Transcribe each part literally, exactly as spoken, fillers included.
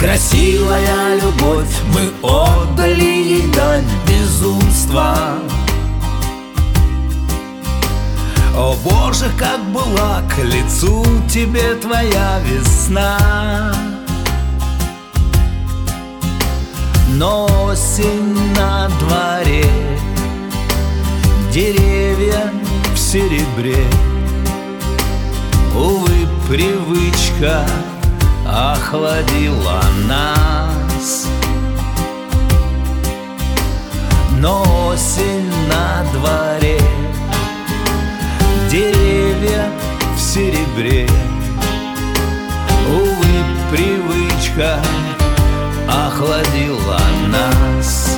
Красивая любовь, мы отдали ей дань безумства. О Боже, как была к лицу тебе твоя весна. Но осень на дворе, деревья в серебре. Увы, привычка охладила нас. Но осень на дворе, деревья в серебре. Увы, привычка охладила нас.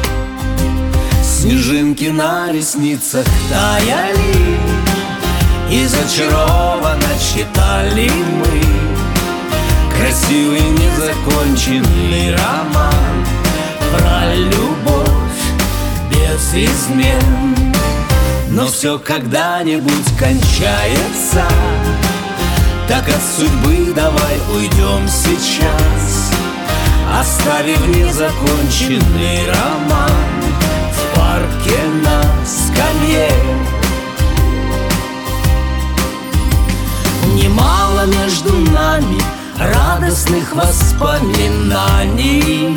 Снежинки на ресницах таяли, и зачарованно читали мы красивый незаконченный роман про любовь без измен. Но все когда-нибудь кончается, так от судьбы давай уйдем сейчас, оставив незаконченный роман в парке на скамье. Немало между нами радостных воспоминаний,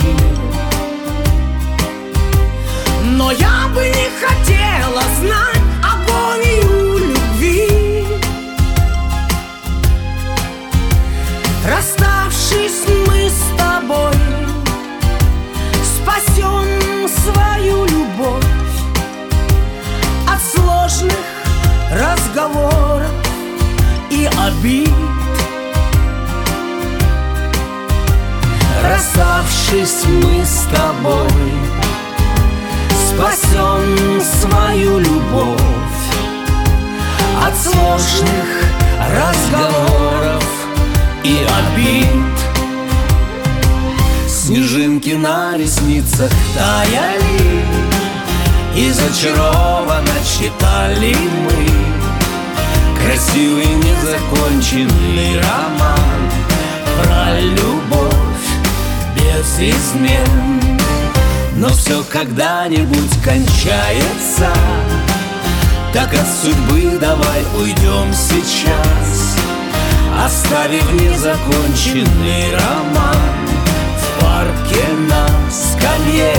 но я бы не хотела знать агонию любви. Расставшись мы с тобой, спасем свою любовь от сложных разговоров и обид. Расставшись мы с тобой, спасем свою любовь от сложных разговоров и обид. Снежинки на ресницах таяли, и зачарованно читали мы красивый незаконченный роман про любовь без измен. Но все когда-нибудь кончается, так от судьбы давай уйдем сейчас, оставив незаконченный роман в парке на скамье.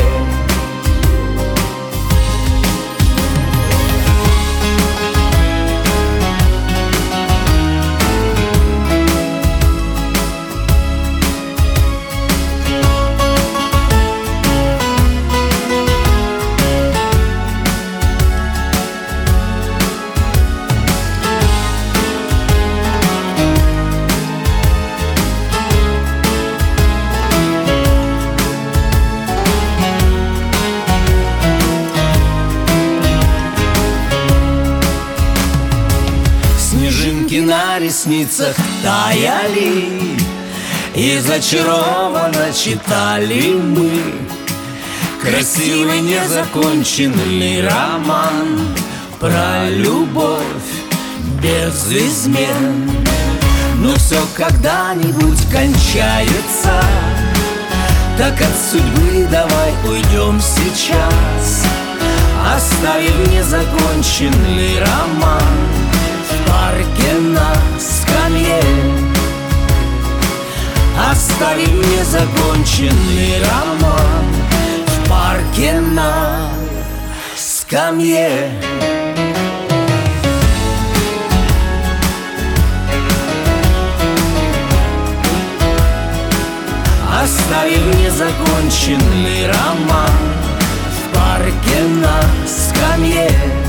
Снежинки на ресницах таяли, и зачарованно читали мы красивый незаконченный роман про любовь без измен. Но все когда-нибудь кончается, так от судьбы давай уйдем сейчас, оставив незаконченный роман в парке на скамье. Оставив незаконченный роман в парке на скамье. Оставив незаконченный роман в парке на скамье.